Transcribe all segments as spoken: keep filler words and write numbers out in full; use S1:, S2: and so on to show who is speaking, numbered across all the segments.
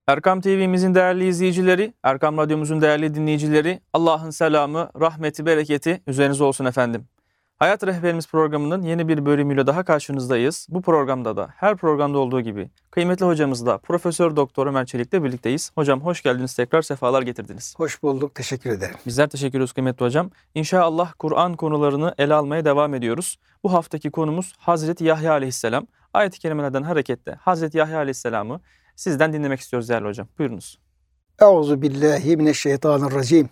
S1: Erkam T V'mizin değerli izleyicileri, Erkam Radyomuzun değerli dinleyicileri, Allah'ın selamı, rahmeti, bereketi üzerinize olsun efendim. Hayat Rehberimiz programının yeni bir bölümüyle daha karşınızdayız. Bu programda da her programda olduğu gibi kıymetli hocamızla Profesör Doktor Ömer Çelik'le birlikteyiz. Hocam hoş geldiniz, tekrar sefalar getirdiniz.
S2: Hoş bulduk, teşekkür ederim.
S1: Bizler teşekkür ediyoruz kıymetli hocam. İnşallah Kur'an konularını ele almaya devam ediyoruz. Bu haftaki konumuz Hazreti Yahya Aleyhisselam. Ayet-i kerimelerden hareketle Hazreti Yahya Aleyhisselam'ı sizden dinlemek istiyoruz değerli hocam. Buyurunuz.
S2: Euzu billahi mineşşeytanirracim.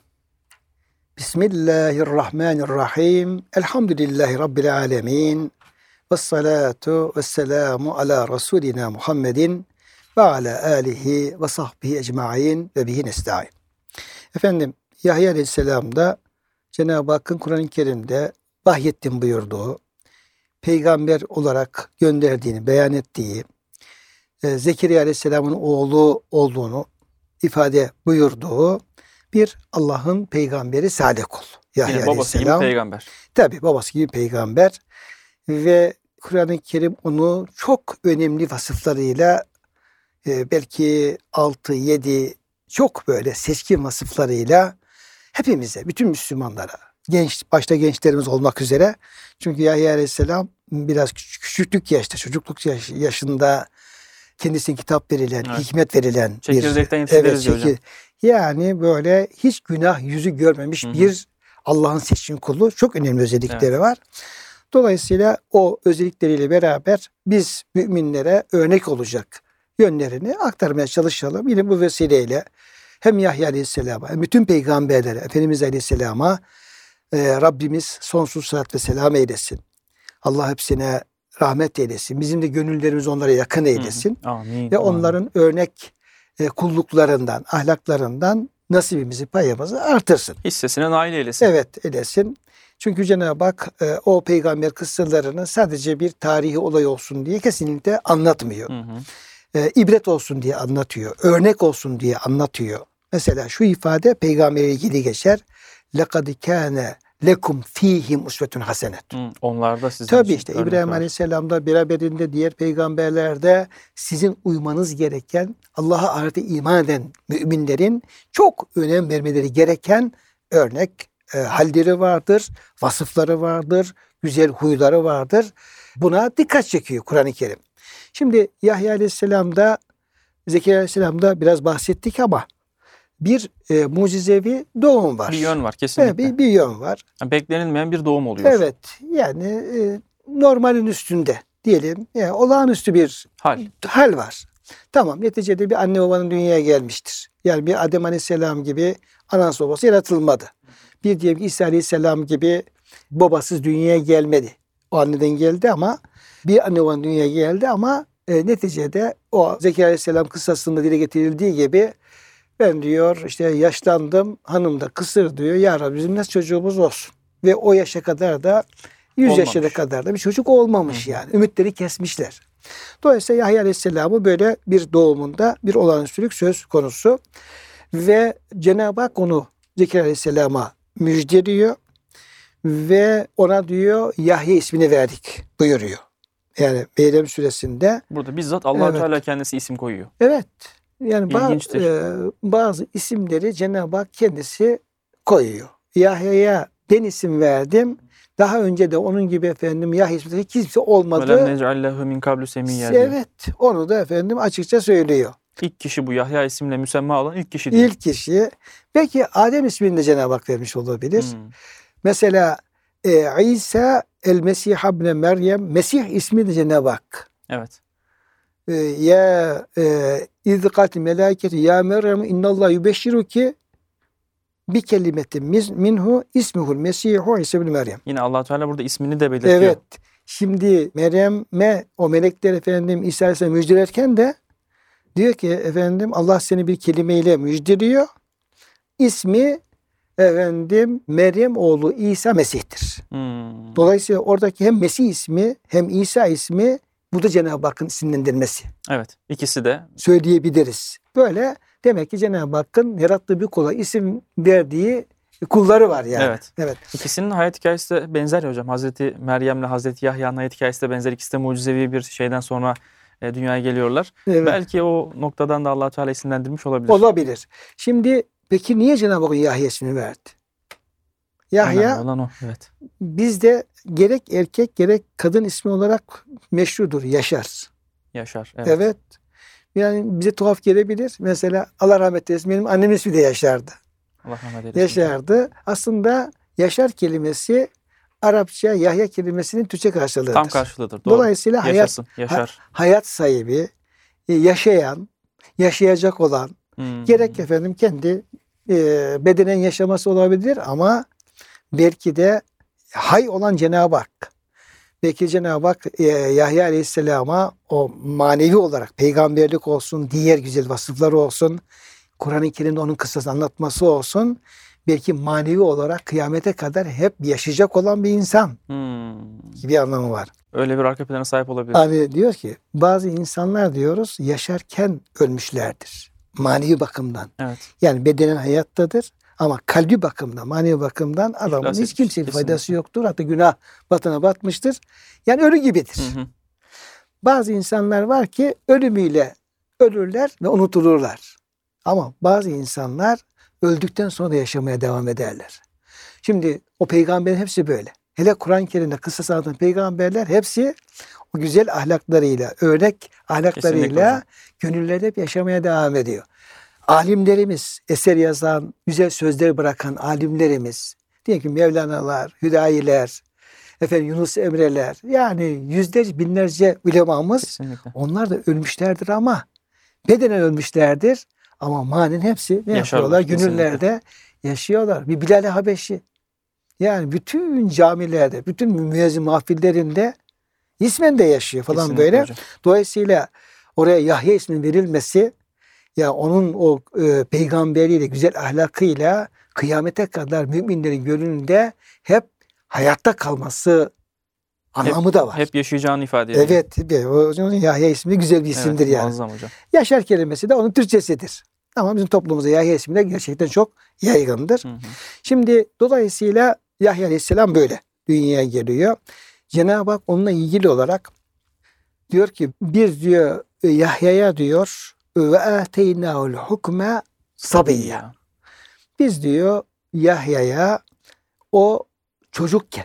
S2: Bismillahirrahmanirrahim. Elhamdülillahi Rabbil alemin. Vessalatu vesselamu ala Resulina Muhammedin ve ala alihi ve sahbihi ecmain ve bihi nesta'in. Efendim, Yahya Aleyhisselam'da Cenab-ı Hakk'ın Kur'an-ı Kerim'de vahyettim buyurduğu, peygamber olarak gönderdiğini beyan ettiği, Zekeriya Aleyhisselam'ın oğlu olduğunu ifade buyurduğu bir Allah'ın peygamberi Salih kul. Yahya
S1: Yine babası
S2: Aleyhisselam.
S1: gibi peygamber.
S2: Tabi babası gibi peygamber ve Kur'an-ı Kerim onu çok önemli vasıflarıyla e, belki altı yedi çok böyle seçkin vasıflarıyla hepimize, bütün Müslümanlara, genç başta gençlerimiz olmak üzere, çünkü Yahya Aleyhisselam biraz küçük, küçüklük yaşta, çocukluk yaş, yaşında kendisine kitap verilen, evet, hikmet verilen
S1: çekirdekten
S2: bir evet,
S1: çekir, hocam.
S2: Yani böyle hiç günah yüzü görmemiş, hı hı, bir Allah'ın seçkin kulu, çok önemli özellikleri, evet, var. Dolayısıyla o özellikleriyle beraber biz müminlere örnek olacak yönlerini aktarmaya çalışalım. Yine bu vesileyle hem Yahya Aleyhisselam'a hem bütün peygamberlere, Efendimiz Aleyhisselam'a e, Rabbimiz sonsuz salat ve selam eylesin. Allah hepsine rahmet eylesin. Bizim de gönüllerimiz onlara yakın eylesin.
S1: Hı hı. Amin.
S2: Ve onların amin. örnek e, kulluklarından, ahlaklarından nasibimizi, payımızı artırsın.
S1: Hissesine nail eylesin.
S2: Evet, eylesin. Çünkü Cenab-ı Hak e, o peygamber kıssalarını sadece bir tarihi olay olsun diye kesinlikle anlatmıyor. Hı hı. E, ibret olsun diye anlatıyor. Örnek olsun diye anlatıyor. Mesela şu ifade peygamberle ilgili geçer. لَقَدْ كَانَ lekum fihim usvetun hasenet.
S1: Onlar da sizin
S2: Tabii işte İbrahim Aleyhisselam'da, beraberinde diğer peygamberlerde sizin uymanız gereken, Allah'a ahirete iman eden müminlerin çok önem vermeleri gereken örnek e, halleri vardır, vasıfları vardır, güzel huyları vardır. Buna dikkat çekiyor Kur'an-ı Kerim. Şimdi Yahya Aleyhisselam'da, Zekeriya Aleyhisselam'da biraz bahsettik ama bir e, mucizevi doğum var.
S1: Bir yön var kesinlikle.
S2: Evet, bir, bir yön var.
S1: Yani beklenilmeyen bir doğum oluyor.
S2: Evet, yani e, normalin üstünde diyelim, yani olağanüstü bir
S1: hal.
S2: hal var. Tamam, neticede bir anne babanın dünyaya gelmiştir. Yani bir Adem Aleyhisselam gibi anası babası yaratılmadı. Bir diyelim ki İsa Aleyhisselam gibi babasız dünyaya gelmedi. O anneden geldi ama bir anne babanın dünyaya geldi ama e, neticede o Zekeriya Aleyhisselam kıssasında dile getirildiği gibi ben diyor işte yaşlandım, hanım da kısır diyor. Ya Rabbi bizim nasıl çocuğumuz olsun. Ve o yaşa kadar da yüz olmamış. Yaşına kadar da bir çocuk olmamış, hı, yani. Ümitleri kesmişler. Dolayısıyla Yahya Aleyhisselam'ı böyle bir doğumunda bir olağanüstülük söz konusu. Ve Cenab-ı Hak onu Zekeriya Aleyhisselam'a müjdeliyor. Ve ona diyor Yahya ismini verdik buyuruyor. Yani Meryem suresinde.
S1: Burada bizzat Allah-u
S2: evet.
S1: Teala kendisi isim koyuyor.
S2: Evet. Yani bazı, e, bazı isimleri Cenab-ı Hak kendisi koyuyor. Yahya'ya ben isim verdim. Daha önce de onun gibi efendim Yahya isminde hiç kimse olmadı.
S1: Velem nec'allehu min kablu semiyya diyor.
S2: Evet. Onu da efendim açıkça söylüyor.
S1: İlk kişi bu Yahya isimle müsemma olan ilk kişi diyor.
S2: İlk kişi. Belki Adem ismini de Cenab-ı Hak vermiş olabilir. Hmm. Mesela e, İsa el-Mesih ibn Meryem, Mesih ismi de Cenab-ı Hak.
S1: Evet.
S2: Ya izqati melâketi ya Meryem innallahu yubeşşiruki bi kelimetin minhu ismuhul Mesihu İsa ibn Meryem.
S1: Yine Allah Teala burada ismini de belirtiyor.
S2: Evet. Şimdi Meryem'e o melekler efendim İsa Aleyhisselam müjdelerken de diyor ki efendim Allah seni bir kelimeyle müjdeliyor. İsmi efendim Meryem oğlu İsa Mesih'tir. Hmm. Dolayısıyla oradaki hem Mesih ismi hem İsa ismi bu da Cenab-ı Hakk'ın isimlendirmesi.
S1: Evet. İkisi de.
S2: Söyleyebiliriz. Böyle demek ki Cenab-ı Hakk'ın yarattığı bir kula isim verdiği kulları var yani.
S1: Evet. Evet. İkisinin hayat hikayesi de benzer ya hocam. Hazreti Meryem'le Hazreti Yahya'nın hayat hikayesi de benzer. İkisi de mucizevi bir şeyden sonra e, dünyaya geliyorlar.
S2: Evet.
S1: Belki o noktadan da Allah Teala isimlendirmiş olabilir.
S2: Olabilir. Şimdi peki niye Cenab-ı Hak Yahya ismini verdi? Yahya
S1: Önemli olan o. Evet.
S2: bizde gerek erkek gerek kadın ismi olarak meşrudur. Yaşar.
S1: Yaşar. Evet.
S2: Evet. Yani bize tuhaf gelebilir. Mesela Allah rahmet eylesin benim annemin ismi de Yaşar'dı.
S1: Allah rahmet eylesin.
S2: Yaşar'dı. Aslında Yaşar kelimesi Arapça Yahya kelimesinin Türkçe karşılığıdır.
S1: Tam karşılığıdır. Doğru.
S2: Dolayısıyla hayat,
S1: Yaşasın. Yaşar.
S2: hayat sahibi, yaşayan, yaşayacak olan,
S1: Hmm.
S2: gerek efendim kendi e, bedenen yaşaması olabilir ama belki de hay olan Cenab-ı Hak. Belki Cenab-ı Hak e, Yahya Aleyhisselam'a o manevi olarak peygamberlik olsun, diğer güzel vasıfları olsun, Kur'an-ı Kerim'de onun kıssasını anlatması olsun, belki manevi olarak kıyamete kadar hep yaşayacak olan bir insan
S1: Hmm.
S2: gibi bir anlamı var.
S1: Öyle bir arka plana sahip olabilir.
S2: Hani diyor ki bazı insanlar diyoruz yaşarken ölmüşlerdir. Manevi bakımdan.
S1: Evet.
S2: Yani bedenen hayattadır ama kalbi bakımdan, manevi bakımdan adamın
S1: İflas
S2: hiç
S1: etmiş,
S2: kimseye
S1: kesinlikle.
S2: faydası yoktur. Hatta günah batına batmıştır. Yani ölü gibidir.
S1: Hı hı.
S2: Bazı insanlar var ki ölümüyle ölürler ve unutulurlar. Ama bazı insanlar öldükten sonra da yaşamaya devam ederler. Şimdi o peygamberin hepsi böyle. Hele Kur'an-ı Kerim'de kıssası anlatan peygamberler hepsi o güzel ahlaklarıyla, örnek
S1: Kesinlikle
S2: ahlaklarıyla
S1: hocam.
S2: gönüllerde hep yaşamaya devam ediyor. Alimlerimiz, eser yazan, güzel sözler bırakan alimlerimiz, diyelim ki Mevlana'lar, Hüdayiler, efendim Yunus Emre'ler, yani yüzlerce, binlerce ulemamız,
S1: Kesinlikle.
S2: onlar da ölmüşlerdir ama bedenen ölmüşlerdir ama manen hepsi ne
S1: Yaşarlar,
S2: yapıyorlar? Gönüllerde yaşıyorlar. Bir Bilal-i Habeşi. Yani bütün camilerde, bütün müezzin mahfillerinde ismen de yaşıyor falan
S1: Kesinlikle
S2: böyle.
S1: hocam.
S2: Dolayısıyla oraya Yahya isminin verilmesi ya onun o e, peygamberiyle, güzel ahlakıyla kıyamete kadar müminlerin gönlünde hep hayatta kalması anlamı da var.
S1: Hep yaşayacağını ifade ediyor.
S2: Evet, bir- o yüzden Yahya ismi güzel bir isimdir
S1: Evet,
S2: yani.
S1: muazzam hocam.
S2: Yaşar kelimesi de onun Türkçesidir. Ama bizim toplumumuzda Yahya ismi de gerçekten çok yaygındır.
S1: Hı hı.
S2: Şimdi dolayısıyla Yahya Aleyhisselam böyle dünyaya geliyor. Cenab-ı Hak onunla ilgili olarak diyor ki biz diyor Yahya'ya diyor ve ateynâhul hukme sabiyya. Biz diyor Yahya'ya o çocukken,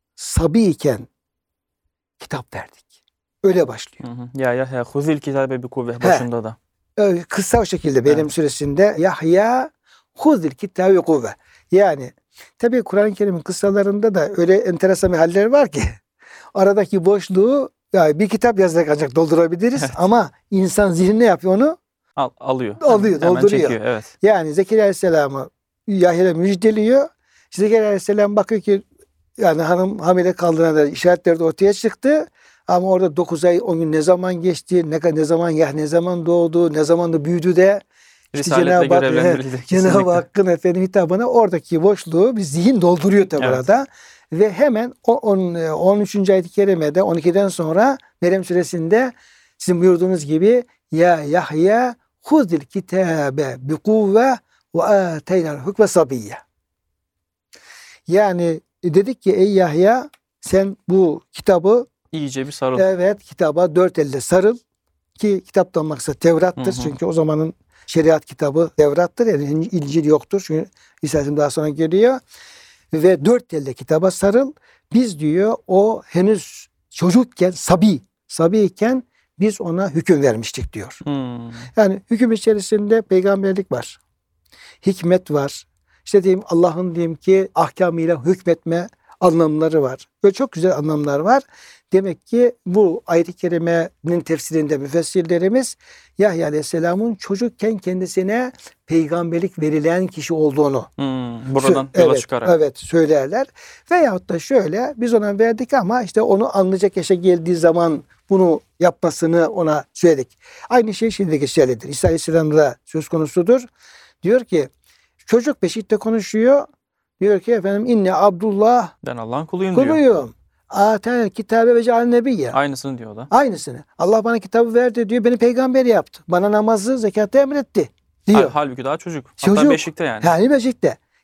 S2: sabiyken kitap verdik. Öyle başlıyor.
S1: Hı hı. Ya Yahya huzil kitabe bi kuvve başında da.
S2: Öyle kısa o şekilde benim
S1: Evet.
S2: süresinde Yahya huzil kitabe kuvve. Yani tabii Kur'an-ı Kerim'in kıssalarında da öyle enteresan bir haller var ki aradaki boşluğu yani bir kitap yazarak ancak doldurabiliriz
S1: Evet.
S2: ama insan zihni ne yapıyor onu?
S1: Al, alıyor.
S2: Alıyor,
S1: Hemen
S2: dolduruyor.
S1: çekiyor. Evet.
S2: Yani Zekeriya Aleyhisselam'ı Yahya'ya müjdeliyor. Zekeriya Aleyhisselam bakıyor ki yani hanım hamile kaldığına da işaretler de ortaya çıktı. Ama orada dokuz ay on gün ne zaman geçti, ne, ne zaman Yahya ne zaman doğdu, ne zaman da büyüdü de işte
S1: Risaletle
S2: Cenab-ı Hak,
S1: görevlendirildi.
S2: Cenab-ı
S1: Kesinlikle.
S2: Hakk'ın efendim hitabına oradaki boşluğu bir zihin dolduruyor tabi
S1: Evet.
S2: orada. Ve hemen o on, on üçüncü ayet-i kerimede on ikiden sonra Meryem suresinde sizin buyurduğunuz gibi ya Yahya huzil kitabe bi kuvve ve ateynal hukme sabiyye. Yani dedik ki ey Yahya sen bu kitabı
S1: İyice bir sarıl.
S2: evet kitaba dört elle sarıl ki kitaptan maksat Tevrat'tır.
S1: Hı hı.
S2: Çünkü o zamanın şeriat kitabı Tevrat'tır. Yani İncil yoktur. Çünkü İsa Aleyhisselam daha sonra geliyor. Ve dört elle kitaba sarıl. Biz diyor o henüz çocukken sabi, sabiyken biz ona hüküm vermiştik diyor.
S1: Hmm.
S2: Yani hüküm içerisinde peygamberlik var. Hikmet var. İşte diyeyim Allah'ın diyeyim ki ahkamıyla hükmetme anlamları var. Böyle çok güzel anlamlar var. Demek ki bu ayet-i kerimenin tefsirinde müfessirlerimiz Yahya Aleyhisselam'ın çocukken kendisine peygamberlik verilen kişi olduğunu
S1: Hmm. Buradan
S2: Sö-
S1: yola
S2: evet,
S1: çıkarak.
S2: Evet söylerler. Veyahut da şöyle biz ona verdik ama işte onu anlayacak yaşa geldiği zaman bunu yapmasını ona söyledik. Aynı şey şimdi de geçerlidir. İsa Aleyhisselam'da da söz konusudur. Diyor ki çocuk beşikte konuşuyor. Diyor ki efendim inne Abdullah
S1: Ben Allah'ın kuluyum diyor.
S2: kuluyum. Aten kitabe ve ceal nebiyye.
S1: Aynısını diyor da.
S2: Aynısını. Allah bana kitabı verdi diyor. Beni peygamber yaptı. Bana namazı, zekatı emretti diyor.
S1: Hal, halbuki daha çocuk. Hatta
S2: Çocuk.
S1: beşikte yani.
S2: Yani beşikte.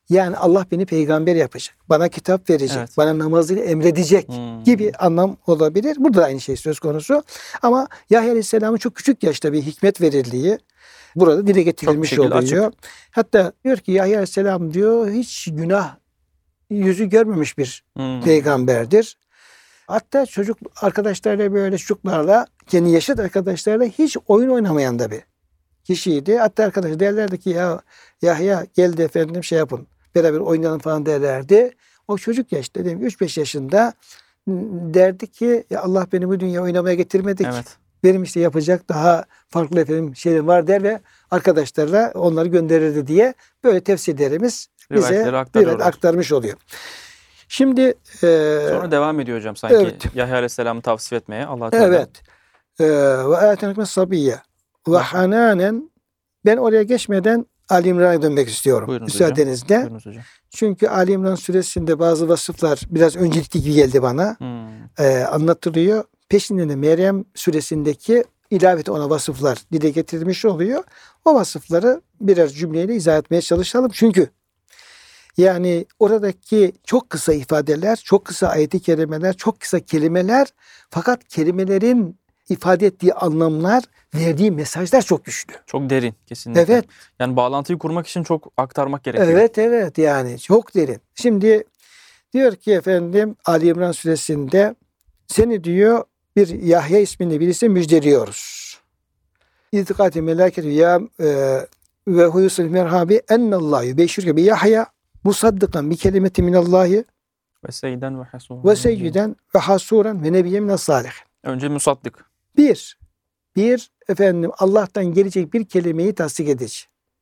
S2: Yani Allah beni peygamber yapacak. Bana kitap verecek.
S1: Evet.
S2: Bana namazı emredecek
S1: Hmm.
S2: gibi anlam olabilir. Burada da aynı şey söz konusu. Ama Yahya Aleyhisselam'ın çok küçük yaşta bir hikmet verildiği burada dile getirilmiş
S1: şekilde
S2: oluyor.
S1: açık.
S2: Hatta diyor ki Yahya Aleyhisselam diyor hiç günah yüzü görmemiş bir
S1: Hmm.
S2: peygamberdir. Hatta çocuk arkadaşlarla böyle çocuklarla kendi yaşıt arkadaşlarla hiç oyun oynamayan da bir kişiydi. Hatta arkadaş derlerdi ki ya Yahya gel de efendim şey yapın beraber oynayalım falan derlerdi. O çocuk yaşta dedim üç beş yaşında derdi ki ya Allah beni bu dünya oynamaya getirmedi ki.
S1: Evet.
S2: Benim işte yapacak daha farklı efendim şeyler var der ve arkadaşlarla onları gönderirdi diye böyle tefsirlerimiz bize
S1: Rivayetleri
S2: evet,
S1: aktarıyorlar.
S2: aktarmış oluyor. Şimdi e,
S1: Sonra devam ediyor hocam sanki
S2: evet.
S1: Yahya Aleyhisselam'ı tavsif etmeye Allah Teala.
S2: evet e, ve atenekme sabiyye ve hananen ben oraya geçmeden Ali İmran'a dönmek istiyorum.
S1: Buyurunuz
S2: müsaadenizle.
S1: hocam. Buyurunuz hocam.
S2: Çünkü Ali İmran suresinde bazı vasıflar biraz öncelikli gibi geldi bana.
S1: Hmm.
S2: E, anlatılıyor. Peşinden de Meryem suresindeki ilaveti ona vasıflar dile getirilmiş oluyor. O vasıfları birer cümleyle izah etmeye çalışalım. Çünkü yani oradaki çok kısa ifadeler, çok kısa ayet-i kerimeler, çok kısa kelimeler fakat kelimelerin ifade ettiği anlamlar, verdiği mesajlar çok güçlü.
S1: Çok derin kesinlikle.
S2: Evet.
S1: Yani bağlantıyı kurmak için çok aktarmak gerekiyor.
S2: Evet evet yani çok derin. Şimdi diyor ki efendim Ali İmran suresinde seni diyor bir Yahya isminde birisi müjdeliyoruz. İtikati meleketi ya e, ve huyusul merhabi ennallahu yubeşşirke bi Yahya musaddikan bi kelimeti minallahi
S1: Ve seyden ve hasûran.
S2: ve seyyiden ve hasuran ve nebiyyen mines salih.
S1: Önce musaddık.
S2: Bir, bir efendim Allah'tan gelecek bir kelimeyi tasdik edici.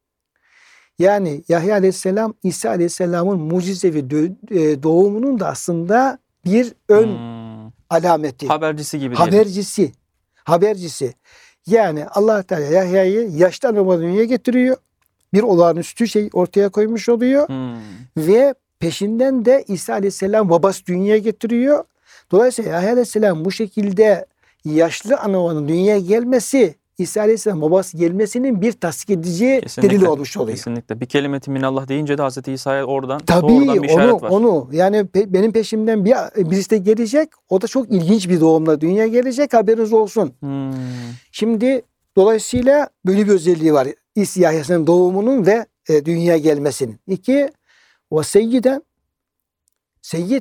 S2: Yani Yahya Aleyhisselam, İsa Aleyhisselam'ın mucizevi dö- doğumunun da aslında bir ön
S1: Hmm.
S2: alameti.
S1: Habercisi gibi diyelim.
S2: Habercisi. Habercisi. Yani Allah Teala Yahya'yı yaştan olmadan dünyaya getiriyor. Bir olağanüstü şey ortaya koymuş oluyor.
S1: Hmm.
S2: Ve peşinden de İsa Aleyhisselam babası dünyaya getiriyor. Dolayısıyla Yahya Aleyhisselam bu şekilde yaşlı anavanın dünyaya gelmesi İsa Aleyhisselam babası gelmesinin bir tasdik edici
S1: Kesinlikle.
S2: delil olmuş oluyor.
S1: Kesinlikle. Bir kelimeti minallah deyince de Hazreti İsa'ya oradan
S2: Tabii
S1: doğrudan bir işaret
S2: onu
S1: var.
S2: onu yani pe- benim peşimden bir birisi de gelecek. O da çok ilginç bir doğumla dünyaya gelecek. Haberiniz olsun.
S1: Hmm.
S2: Şimdi dolayısıyla böyle bir özelliği var. İsa Yahya'nın doğumunun ve e, dünyaya gelmesinin. İki, o seyyiden seyyid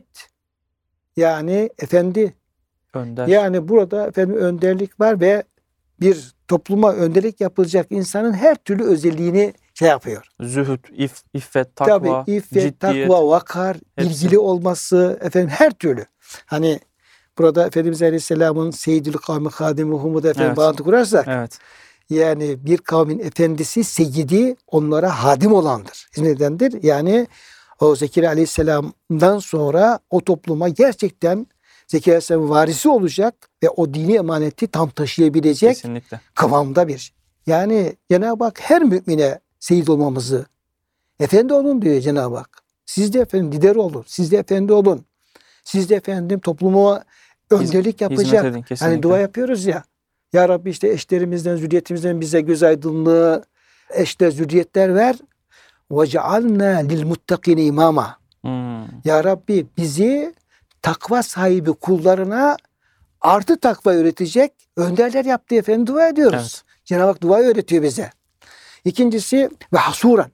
S2: yani efendi.
S1: Önder.
S2: Yani burada efendim önderlik var ve bir topluma önderlik yapılacak insanın her türlü özelliğini şey yapıyor.
S1: Zühd, if, iffet, takva,
S2: Tabii iffet,
S1: ciddiyet.
S2: takva, vakar,
S1: hepsi.
S2: ilgili olması efendim her türlü. Hani burada Efendimiz Aleyhisselam'ın Seyyidül Kavmi Hadimuhum'u da efendim
S1: Evet.
S2: bağlantı kurarsak
S1: Evet.
S2: yani bir kavmin efendisi, seyyidi onlara hadim olandır. Hizmet edendir. Yani o Zekeriya Aleyhisselam'dan sonra o topluma gerçekten Zekeriya Aleyhisselam'ın varisi olacak ve o dini emaneti tam taşıyabilecek
S1: Kesinlikle.
S2: kıvamda bir. Yani Cenab-ı Hak her mümine seyyid olmamızı efendi olun diyor Cenab-ı Hak. Siz de efendim lider olun. Siz de efendi olun. Siz de efendim topluma önderlik yapacak.
S1: Hizmet edin kesinlikle.
S2: Hani dua yapıyoruz ya. Ya Rabbi işte eşlerimizden, zürriyetimizden bize göz aydınlığı, eşler, zürriyetler ver. وَجَعَلْنَا لِلْمُتَّقِينَ imama.
S1: Hmm.
S2: Ya Rabbi bizi takva sahibi kullarına artı takva öğretecek önderler yap diye efendim dua ediyoruz.
S1: Evet.
S2: Cenab-ı Hak duayı öğretiyor bize. İkincisi ve hasuran.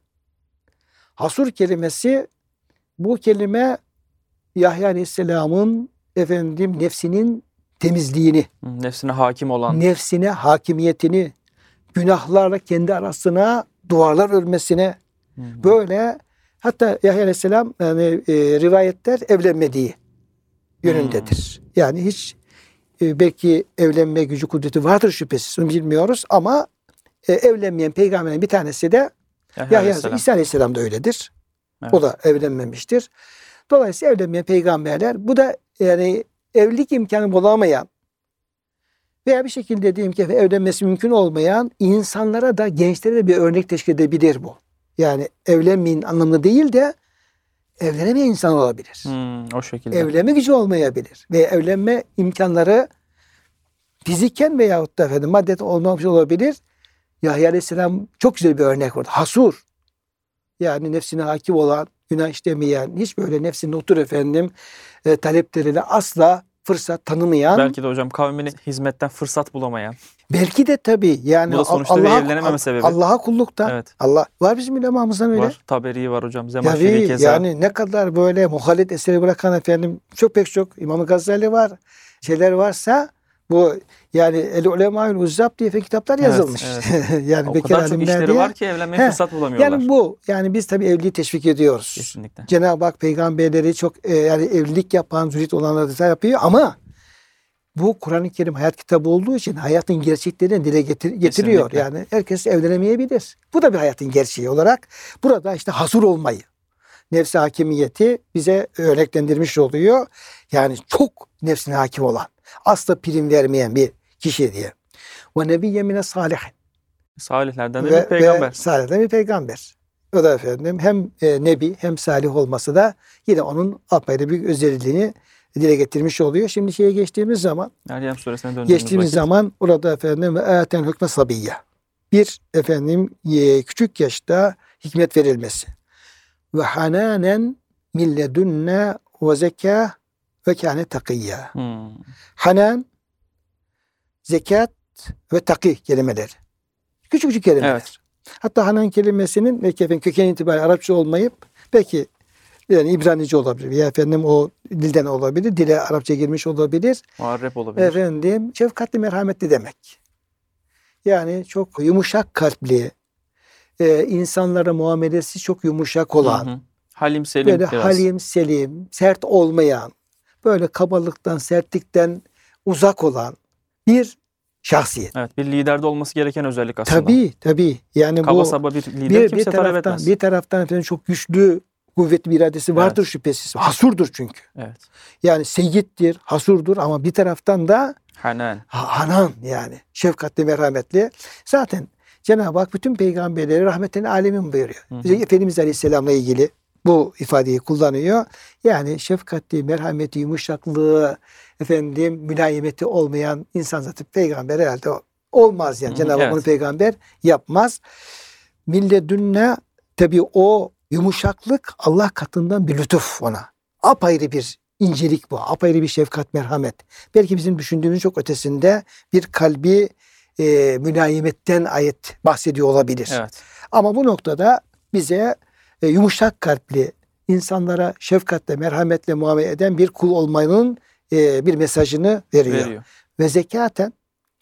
S2: Hasur kelimesi bu kelime Yahya Aleyhisselam'ın efendim nefsinin temizliğini,
S1: Hmm, Nefsine hakim olan.
S2: nefsine hakimiyetini, günahlarla kendi arasına duvarlar örmesine
S1: Hmm.
S2: böyle hatta Yahya Aleyhisselam yani e, rivayetler evlenmediği yönündedir. Yani hiç e, belki evlenme gücü kudreti vardır şüphesiz onu bilmiyoruz ama e, evlenmeyen peygamberin bir tanesi de
S1: Yahya
S2: Yahya
S1: Aleyhisselam.
S2: İsa Aleyhisselam da öyledir.
S1: Evet.
S2: O da evlenmemiştir. Dolayısıyla evlenmeyen peygamberler bu da yani evlilik imkanı bulamayan veya bir şekilde diyeyim ki evlenmesi mümkün olmayan insanlara da gençlere de bir örnek teşkil edebilir bu. Yani evlenmeyin anlamında değil de evlenemeyen insan olabilir.
S1: Hmm, o şekilde.
S2: Evlenme gücü olmayabilir. Ve evlenme imkanları fiziken veyahut da efendim maddeten olmamış olabilir. Yahya Aleyhisselam çok güzel bir örnek orada. Hasur. Yani nefsine hakim olan, günah işlemeyen, hiç böyle nefsinin otur efendim e, talepleriyle asla fırsat tanımayan.
S1: Belki de hocam kavmine hizmetten fırsat bulamayan.
S2: Belki de tabii yani
S1: Bu da sonuçta bir evlenememe sebebi.
S2: Allah'a kullukta.
S1: Evet.
S2: Allah var bizim ulemamızdan öyle.
S1: Var. Taberi var hocam. Zemahşeri
S2: Tabii
S1: keza.
S2: yani ne kadar böyle muhallet eseri bırakan efendim çok pek çok İmam Gazali var. Şeyler varsa bu yani El Ulemâ'ül Uzzab diye kitaplar
S1: Evet,
S2: yazılmış.
S1: evet.
S2: Yani
S1: O
S2: bekar
S1: kadar çok
S2: alimler
S1: işleri
S2: diye.
S1: var ki evlenmeye
S2: He,
S1: fırsat bulamıyorlar.
S2: Yani bu yani biz tabii evliliği teşvik ediyoruz.
S1: Kesinlikle.
S2: Cenab-ı Hak peygamberleri çok e, yani evlilik yapan, zürriyet olanları da yapıyor ama bu Kur'an-ı Kerim hayat kitabı olduğu için hayatın gerçeklerini dile getir, getiriyor.
S1: Kesinlikle.
S2: Yani herkes evlenemeyebilir. Bu da bir hayatın gerçeği olarak burada işte hasur olmayı, nefsi hakimiyeti bize örneklendirmiş oluyor. Yani çok nefsine hakim olan, asla prim vermeyen bir kişi diye. Ve nebiyye mine salihin.
S1: Salihlerden de
S2: Ve,
S1: bir peygamber.
S2: ve salihlerden bir peygamber. O da efendim hem e, nebi hem salih olması da yine onun apayrı bir özelliğini dile getirmiş oluyor. Şimdi şeye geçtiğimiz zaman
S1: Meryem suresine döndüğümüz
S2: geçtiğimiz
S1: vakit.
S2: zaman orada efendim ve aten hükme sabiyye. Bir efendim e, küçük yaşta hikmet verilmesi. Ve hananen min ledunne ve zekâ ve kâne takiyya.
S1: Hmm.
S2: Hanan, zekat ve taki kelimeleri. Küçük küçük kelimeler.
S1: Evet.
S2: Hatta hanan kelimesinin belki efendim köken itibariyle Arapça olmayıp belki yani İbranice olabilir ya efendim o dilden olabilir. Dile Arapça girmiş olabilir.
S1: Muharrep olabilir.
S2: Efendim şefkatli merhametli demek. Yani çok yumuşak kalpli, e, insanlara muamelesi çok yumuşak olan,
S1: Hı hı. Halim selim
S2: böyle
S1: biraz.
S2: halim selim, sert olmayan, böyle kabalıktan, sertlikten uzak olan bir şahsiyet.
S1: Evet, bir liderde olması gereken özellik aslında.
S2: Tabii tabii. Yani
S1: Kaba
S2: bu
S1: saba bir lider
S2: bir, bir
S1: kimse talep
S2: taraftan
S1: etmez.
S2: bir taraftan efendim çok güçlü, kuvvetli bir iradesi vardır
S1: Evet.
S2: şüphesiz. Hasurdur çünkü.
S1: Evet.
S2: Yani seyyittir, hasurdur ama bir taraftan da
S1: Hanan.
S2: ha- hanan yani şefkatli, merhametli. Zaten Cenab-ı Hak bütün peygamberleri rahmetin alemin buyuruyor.
S1: Hı hı.
S2: Bize Efendimiz Aleyhisselam'la ilgili bu ifadeyi kullanıyor. Yani şefkatli, merhameti, yumuşaklığı, efendim mülayimeti olmayan insan zaten peygamber herhalde olmaz yani.
S1: Hı hı,
S2: Cenab-ı Hak
S1: evet.
S2: onu peygamber yapmaz. Milledünne tabii o yumuşaklık Allah katından bir lütuf ona. Apayrı bir incelik bu. Apayrı bir şefkat, merhamet. Belki bizim düşündüğümüz çok ötesinde bir kalbi e, mülayimetten ayet bahsediyor olabilir.
S1: Evet.
S2: Ama bu noktada bize e, yumuşak kalpli, insanlara şefkatle, merhametle muamele eden bir kul olmanın e, bir mesajını veriyor.
S1: Veriyor.
S2: Ve zekaten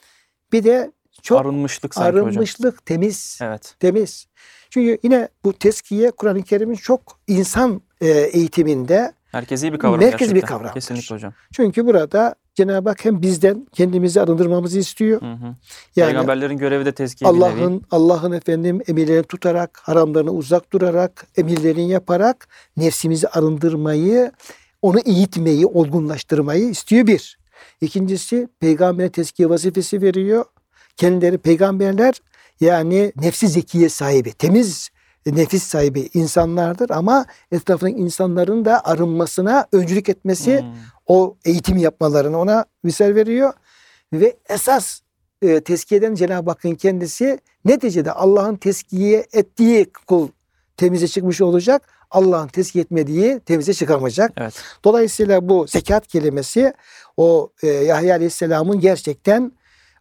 S2: bir de çok
S1: Arınmışlık sanki hocam.
S2: arınmışlık, temiz,
S1: Evet.
S2: temiz. Çünkü yine bu tezkiye Kur'an-ı Kerim'in çok insan e, eğitiminde
S1: Merkezi bir kavram
S2: merkezi bir
S1: gerçekten.
S2: kavramdır.
S1: Kesinlikle hocam.
S2: çünkü burada Cenab-ı Hak hem bizden kendimizi arındırmamızı istiyor.
S1: Hı hı.
S2: Yani
S1: Peygamberlerin görevi de tezkiye bir nevi.
S2: Allah'ın Allah'ın efendim emirlerini tutarak, haramlarını uzak durarak, emirlerini yaparak nefsimizi arındırmayı, onu eğitmeyi, olgunlaştırmayı istiyor bir. İkincisi peygambere tezkiye vazifesi veriyor. Kendileri peygamberler yani nefsi zekiye sahibi, temiz nefis sahibi insanlardır ama etrafındaki insanların da arınmasına öncülük etmesi,
S1: Hmm.
S2: o eğitim yapmalarını ona misal veriyor. Ve esas e, tezkiyeden Cenab-ı Hakk'ın kendisi neticede Allah'ın tezkiye ettiği kul temize çıkmış olacak. Allah'ın tezkiye etmediği temize çıkamayacak.
S1: Evet.
S2: Dolayısıyla bu zekat kelimesi o e, Yahya Aleyhisselam'ın gerçekten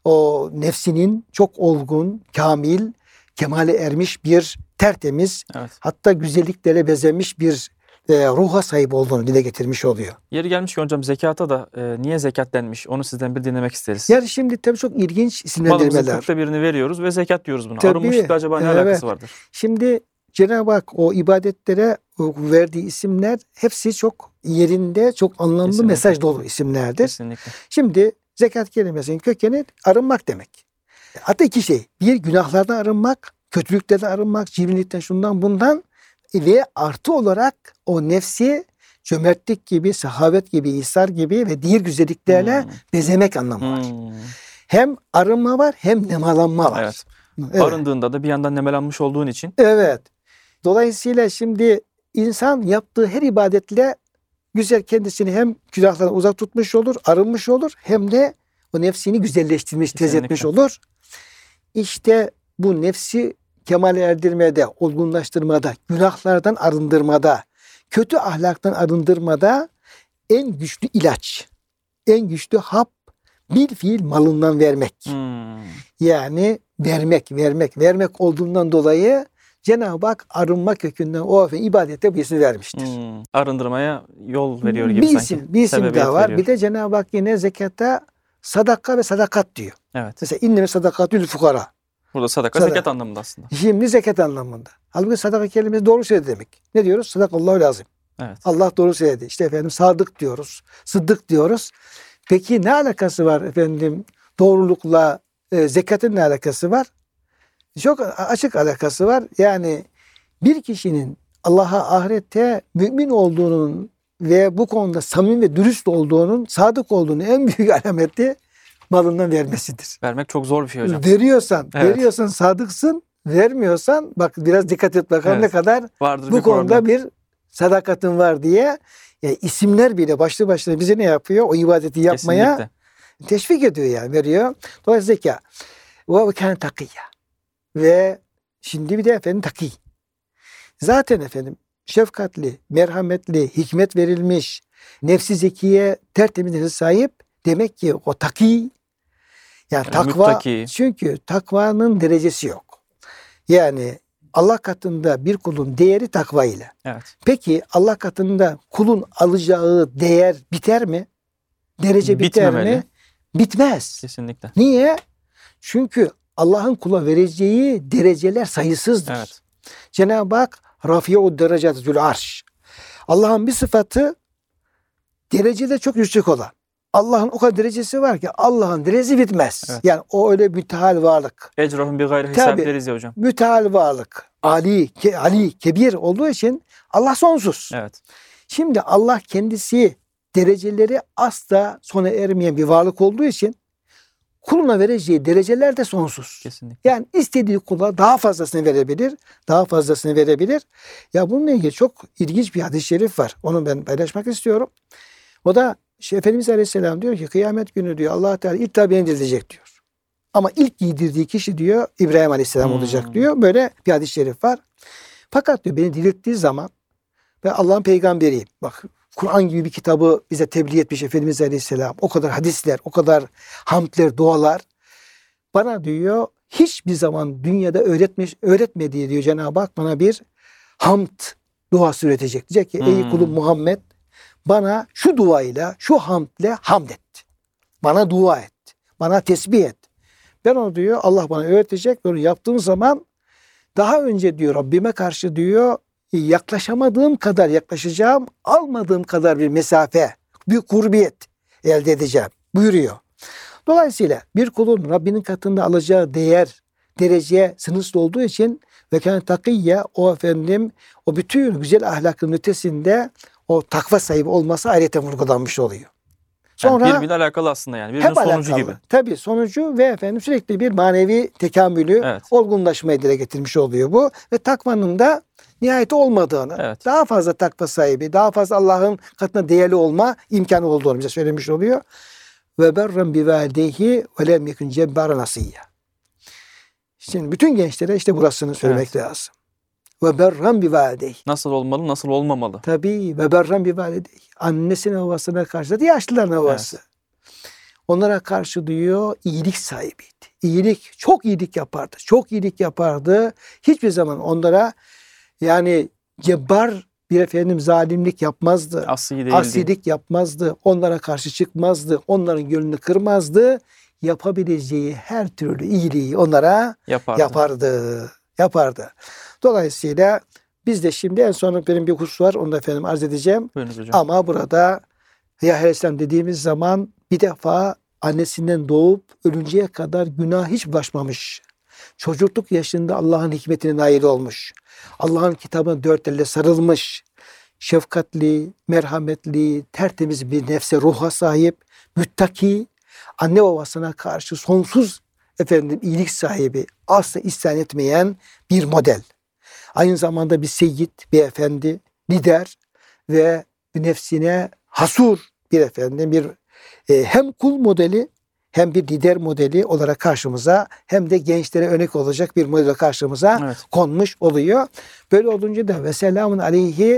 S2: o nefsinin çok olgun, kamil, kemale ermiş bir tertemiz,
S1: Evet.
S2: hatta güzelliklere bezenmiş bir e, ruha sahip olduğunu dile getirmiş oluyor.
S1: Yeri gelmişken hocam zekata da e, niye zekat denmiş? Onu sizden bir dinlemek isteriz.
S2: Yani şimdi tabii çok ilginç
S1: Malımızın
S2: isimlendirmeler.
S1: kırkta birini veriyoruz ve zekat diyoruz buna.
S2: Tabii,
S1: Arınmışlıkla acaba ne
S2: evet.
S1: alakası vardır?
S2: Şimdi Cenab-ı Hak o ibadetlere o verdiği isimler hepsi çok yerinde, çok anlamlı,
S1: Kesinlikle.
S2: mesaj dolu isimlerdir.
S1: Kesinlikle.
S2: Şimdi zekat kelimesinin kökeni arınmak demek. Hatta iki şey. Bir, günahlardan arınmak, kötülüklerden arınmak, cimrilikten, şundan bundan ve artı olarak o nefsi cömertlik gibi, sahavet gibi, ihsar gibi ve diğer güzelliklerle
S1: Hmm.
S2: bezemek anlamı var.
S1: Hmm.
S2: Hem arınma var hem nemalanma var.
S1: Evet.
S2: Evet.
S1: Arındığında da bir yandan nemelenmiş olduğun için
S2: Evet. Dolayısıyla şimdi insan yaptığı her ibadetle güzel kendisini hem günahlardan uzak tutmuş olur, arınmış olur, hem de o nefsini güzelleştirmiş, tezetmiş
S1: Kesinlikle.
S2: olur. İşte bu nefsi kemale erdirmede, olgunlaştırmada, günahlardan arındırmada kötü ahlaktan arındırmada en güçlü ilaç, en güçlü hap bir fiil malından vermek.
S1: Hmm.
S2: Yani vermek, vermek, vermek olduğundan dolayı Cenab-ı Hak arınma kökünden o ve ibadete bu ismi vermiştir.
S1: Hmm. Arındırmaya yol veriyor gibi
S2: bir
S1: sanki.
S2: isim, bir isim
S1: Sebebiyet
S2: daha var.
S1: veriyor.
S2: Bir de Cenab-ı Hak yine zekata sadaka ve sadakat diyor.
S1: Evet.
S2: Mesela inneme sadakatül fukara.
S1: Burada sadaka,
S2: Sadaka.
S1: zekat anlamında aslında.
S2: Şimdi zekat anlamında. Halbuki sadaka kelimesi doğru söyledi demek. Ne diyoruz? Sadakallahu lazım.
S1: Evet.
S2: Allah doğru söyledi. İşte efendim sadık diyoruz. Sıddık diyoruz. Peki ne alakası var efendim doğrulukla e, zekatın ne alakası var? Çok açık alakası var. Yani bir kişinin Allah'a ahirette mümin olduğunun ve bu konuda samimi ve dürüst olduğunun, sadık olduğunun en büyük alameti malından vermesidir.
S1: Vermek çok zor bir şey hocam.
S2: Veriyorsan,
S1: Evet.
S2: veriyorsan sadıksın, vermiyorsan bak biraz dikkat et bakalım
S1: Evet.
S2: ne kadar
S1: Vardır
S2: bu
S1: bir
S2: konuda
S1: problem.
S2: bir sadakatın var diye yani isimler bile başlı başına bize ne yapıyor? O ibadeti yapmaya
S1: Kesinlikle.
S2: teşvik ediyor yani veriyor. Dolayısıyla zeka. Ve kâne takiyya. Ve şimdi bir de efendim taki. Zaten efendim şefkatli, merhametli, hikmet verilmiş, nefsi zekiye tertemiz nefse sahip demek ki o taki yani
S1: Yani
S2: takva
S1: müttaki.
S2: çünkü takvanın derecesi yok. Yani Allah katında bir kulun değeri takva ile.
S1: Evet.
S2: Peki Allah katında kulun alacağı değer biter mi? Derece biter
S1: Bitmemeli.
S2: mi? Bitmez.
S1: Kesinlikle.
S2: Niye? Çünkü Allah'ın kula vereceği dereceler sayısızdır.
S1: Evet.
S2: Cenab-ı Hak Rafi'u derecatül arş. Allah'ın bir sıfatı derecede çok yüksek olan. Allah'ın o kadar derecesi var ki Allah'ın derecesi bitmez.
S1: Evet.
S2: Yani o öyle mütehal varlık.
S1: Ecrahum bir gayri hesap
S2: Tabii.
S1: deriz ya hocam.
S2: Mütehal varlık. Ali, ke, Ali, kebir olduğu için Allah sonsuz.
S1: Evet.
S2: Şimdi Allah kendisi dereceleri asla sona ermeyen bir varlık olduğu için kuluna vereceği dereceler de sonsuz.
S1: Kesinlikle.
S2: Yani istediği kula daha fazlasını verebilir. Daha fazlasını verebilir. Ya bununla ilgili çok ilginç bir hadis-i şerif var. Onu ben paylaşmak istiyorum. O da şey, Efendimiz Aleyhisselam diyor ki kıyamet günü diyor Allah Teala ilk tabi indirilecek diyor. Ama ilk giydirdiği kişi diyor İbrahim Aleyhisselam
S1: Hmm.
S2: olacak diyor. Böyle bir hadis-i şerif var. Fakat diyor beni dirilttiği zaman ben Allah'ın peygamberiyim. Bak Kur'an gibi bir kitabı bize tebliğ etmiş Efendimiz Aleyhisselam. O kadar hadisler, o kadar hamdler, dualar. Bana diyor hiçbir zaman dünyada öğretmiş, öğretmediği diyor Cenab-ı Hak bana bir hamd duası üretecek. Diyecek ki ey
S1: Hmm.
S2: kulum Muhammed bana şu duayla, şu hamdle hamd et. Bana dua et. Bana tesbih et. Ben onu diyor Allah bana öğretecek. Bunu yaptığım zaman daha önce diyor Rabbime karşı diyor yaklaşamadığım kadar yaklaşacağım, almadığım kadar bir mesafe, bir kurbiyet elde edeceğim buyuruyor. Dolayısıyla bir kulun Rabbinin katında alacağı değer, dereceye sınırsız olduğu için ve kâne takiyye o efendim o bütün güzel ahlakın ötesinde o takva sahibi olması ayrıca vurgulanmış oluyor.
S1: Sonra
S2: Sonra
S1: birbiriyle alakalı aslında yani. Birbirinin
S2: hep
S1: sonucu
S2: alakalı.
S1: gibi.
S2: Tabii sonucu ve efendim sürekli bir manevi tekamülü,
S1: Evet.
S2: olgunlaşmayı dile getirmiş oluyor bu. Ve takvanın da nihayeti olmadığını,
S1: Evet.
S2: daha fazla takva sahibi, daha fazla Allah'ın katına değerli olma imkanı olduğunu bize söylemiş oluyor. Ve berren bi validehi ve lem yekun cebbaren asiyya. Şimdi bütün gençlere işte burasını söylemek lazım. Ve berren bi validehi.
S1: Nasıl olmalı, nasıl olmamalı?
S2: Tabii ve berren bi validehi. Annesine babasına karşı da yaşlılarına babası. Onlara karşı diyor iyilik sahibiydi. İyilik, çok iyilik yapardı. Çok iyilik yapardı. Hiçbir zaman onlara yani cebbar bir efendim zalimlik yapmazdı.
S1: Asi değildi.
S2: Asilik yapmazdı. Onlara karşı çıkmazdı. Onların gönlünü kırmazdı. Yapabileceği her türlü iyiliği onlara
S1: Yapardı.
S2: yapardı. Yapardı. Dolayısıyla biz de şimdi en son benim bir husus var. Onu da efendim arz edeceğim.
S1: Buyurunuz hocam.
S2: Ama burada Ya Aleyhisselam dediğimiz zaman bir defa annesinden doğup ölünceye kadar günah hiç bulaşmamış. Çocukluk yaşında Allah'ın hikmetine nail olmuş. Allah'ın kitabına dört elle sarılmış. Şefkatli, merhametli, tertemiz bir nefse, ruha sahip, müttaki, anne babasına karşı sonsuz efendim iyilik sahibi, asla isyan etmeyen bir model. Aynı zamanda bir seyyid, bir efendi, lider ve bir nefsine hasur bir efendim, bir e, hem kul modeli hem bir lider modeli olarak karşımıza hem de gençlere örnek olacak bir model karşımıza
S1: Evet.
S2: konmuş oluyor. Böyle olunca da ve selamun aleyhi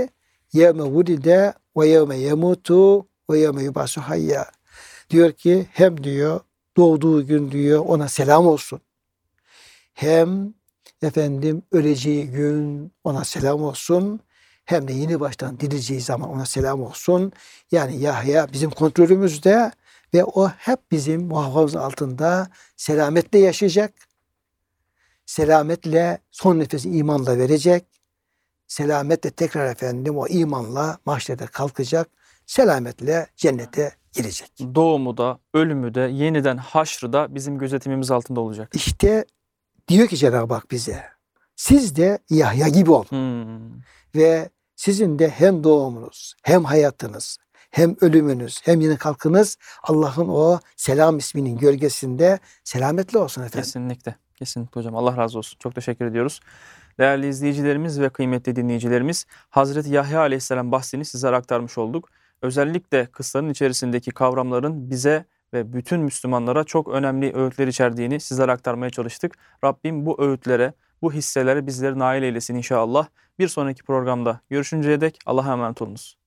S2: yevme vulide ve yevme yemutu ve yevme yubasu hayya. Diyor ki hem diyor doğduğu gün diyor ona selam olsun. Hem efendim öleceği gün ona selam olsun. Hem de yeni baştan dirileceği zaman ona selam olsun. Yani Yahya bizim kontrolümüzde ve o hep bizim muhafazamız altında selametle yaşayacak. Selametle son nefesi imanla verecek. Selametle tekrar efendim o imanla mahşerde kalkacak. Selametle cennete girecek.
S1: Doğumu da, ölümü de, yeniden haşrı da bizim gözetimimiz altında olacak.
S2: İşte diyor ki Cenab-ı Hak bize, siz de Yahya gibi olun.
S1: Hmm.
S2: Ve sizin de hem doğumunuz, hem hayatınız, hem ölümünüz, hem yeni kalkınız Allah'ın o selam isminin gölgesinde selametle olsun efendim.
S1: Kesinlikle. Kesinlikle hocam. Allah razı olsun. Çok teşekkür ediyoruz. Değerli izleyicilerimiz ve kıymetli dinleyicilerimiz, Hazreti Yahya Aleyhisselam bahsini sizlere aktarmış olduk. Özellikle kıssanın içerisindeki kavramların bize ve bütün Müslümanlara çok önemli öğütler içerdiğini sizlere aktarmaya çalıştık. Rabbim bu öğütlere, bu hisselere bizleri nail eylesin inşallah. Bir sonraki programda görüşünceye dek Allah'a emanet olunuz.